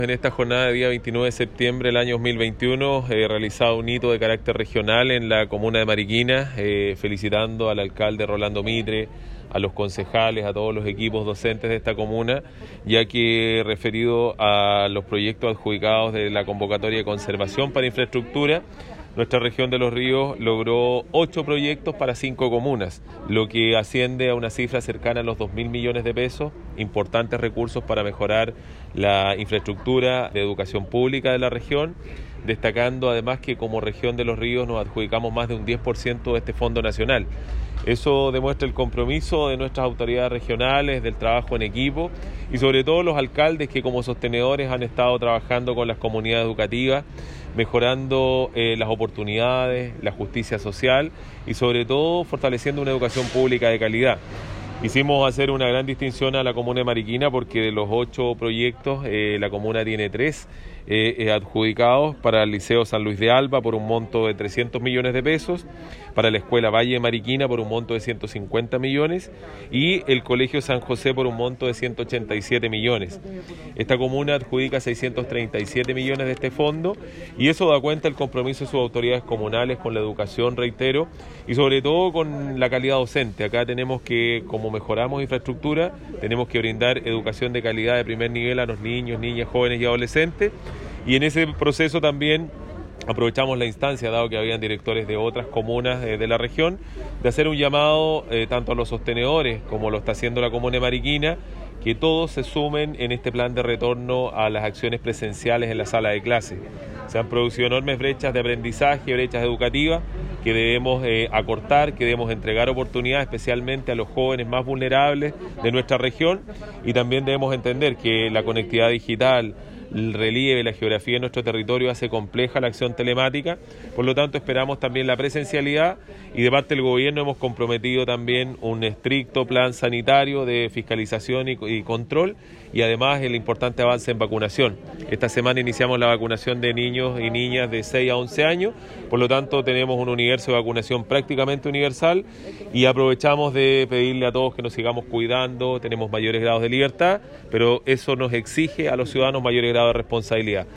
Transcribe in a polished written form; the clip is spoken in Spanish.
En esta jornada de día 29 de septiembre del año 2021 he realizado un hito de carácter regional en la comuna de Mariquina, felicitando al alcalde Rolando Mitre, a los concejales, a todos los equipos docentes de esta comuna, ya que referido a los proyectos adjudicados de la convocatoria de conservación para infraestructura, nuestra región de Los Ríos logró 8 proyectos para 5 comunas, lo que asciende a una cifra cercana a los 2.000 millones de pesos, importantes recursos para mejorar la infraestructura de educación pública de la región, destacando además que como región de Los Ríos nos adjudicamos más de un 10% de este fondo nacional. Eso demuestra el compromiso de nuestras autoridades regionales, del trabajo en equipo y sobre todo los alcaldes que como sostenedores han estado trabajando con las comunidades educativas, mejorando las oportunidades, la justicia social y sobre todo fortaleciendo una educación pública de calidad. Quisimos hacer una gran distinción a la comuna de Mariquina porque de los 8 proyectos la comuna tiene 3 adjudicados para el Liceo San Luis de Alba por un monto de 300 millones de pesos, para la Escuela Valle de Mariquina por un monto de 150 millones y el Colegio San José por un monto de 187 millones. Esta comuna adjudica 637 millones de este fondo y eso da cuenta del compromiso de sus autoridades comunales con la educación, reitero, y sobre todo con la calidad docente. Acá tenemos que, como mejoramos infraestructura, tenemos que brindar educación de calidad de primer nivel a los niños, niñas, jóvenes y adolescentes. Y en ese proceso también aprovechamos la instancia, dado que habían directores de otras comunas de la región, de hacer un llamado tanto a los sostenedores como lo está haciendo la comuna de Mariquina, que todos se sumen en este plan de retorno a las acciones presenciales en la sala de clase. Se han producido enormes brechas de aprendizaje, brechas educativas que debemos acortar, que debemos entregar oportunidades especialmente a los jóvenes más vulnerables de nuestra región y también debemos entender que la conectividad digital, el relieve, la geografía de nuestro territorio hace compleja la acción telemática, por lo tanto esperamos también la presencialidad y de parte del gobierno hemos comprometido también un estricto plan sanitario de fiscalización y control y además el importante avance en vacunación. Esta semana iniciamos la vacunación de niños y niñas de 6 a 11 años, por lo tanto tenemos un universo de vacunación prácticamente universal y aprovechamos de pedirle a todos que nos sigamos cuidando, tenemos mayores grados de libertad, pero eso nos exige a los ciudadanos mayores grados de responsabilidad.